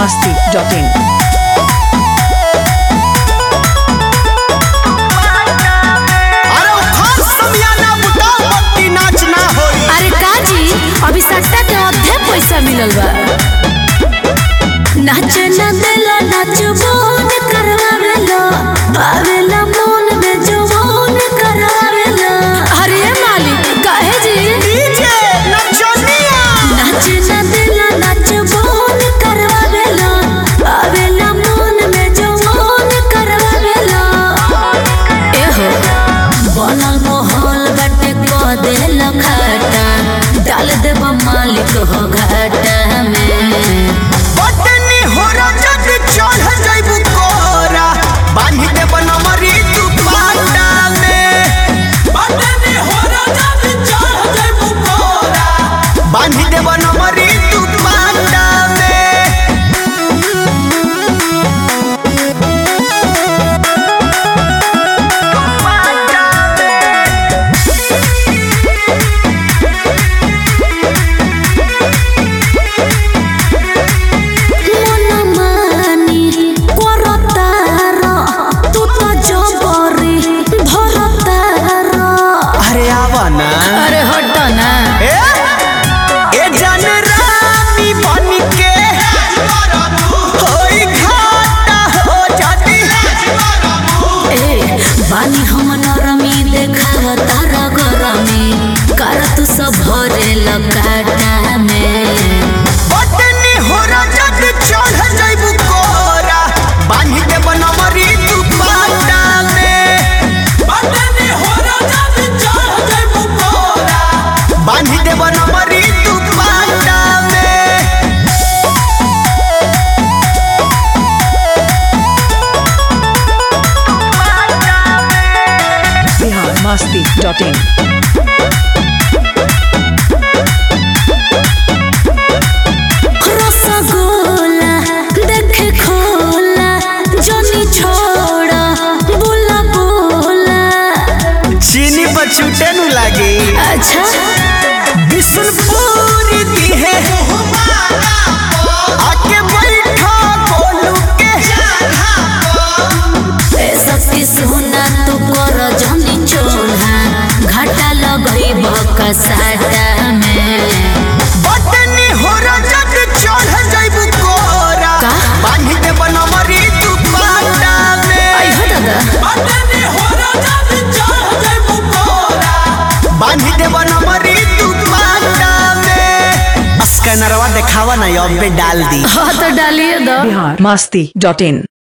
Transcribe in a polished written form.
biharmasti.in। अरे काजी अभी सट्टा के अधे पैसा मिलल बा। नाच न देला नाचबो न करवावेला आवेला मन में जवान करवावेला। अरे मालिक काहे जी डीजे नचनिया नाच न देला नाचबो न करवावेला आवेला मन में जवान करवावेला। एहो बनल मोहल बटे को देला खटा डाल देबा मालिक हो घाटा में। बटनी हो रजत चढ़ जाइबू कोरा बांधी दे बनमरी तू पाटा में। बटनी हो रजत चढ़ जाइबू कोरा बांधी दे बनमरी तू पाटा में। अरे आवा ना अरे हटो ना ए जान रानी बन के होई घाटा हो जाती। ए बानी हम नरमी देखाव तारा गरमी कर तू सब भरे लकाटा में। बटनी हो रजत चढ़ जाइबू कोरा बांधी दे बनमरी तू पाटा में। बटनी हो रजत चढ़ जाइबू कोरा बांधी दे बनमरी तू पाटा में। biharmasti.in। रसगोला देखे खोला जनी छोड़ा बोला बोला। चीनी पर छूटे नु लागे अच्छा बिशनपुर दी है आके बैठा बोलू के। ए सती सोना तू कर जनी चोला घाटा लगई बकसाटा में। बटनी हो रजत चढ़ जाइबू कोरा का? बांधी दे बनमरी तू पाटा में। आई हो दादा बटनी हो रजत चढ़ जाइबू कोरा बांधी दे बनमरी तू पाटा में। स्कैनरवा दिखावा ना अब पे डाल दी। हाँ तो डालिए दो biharmasti.in।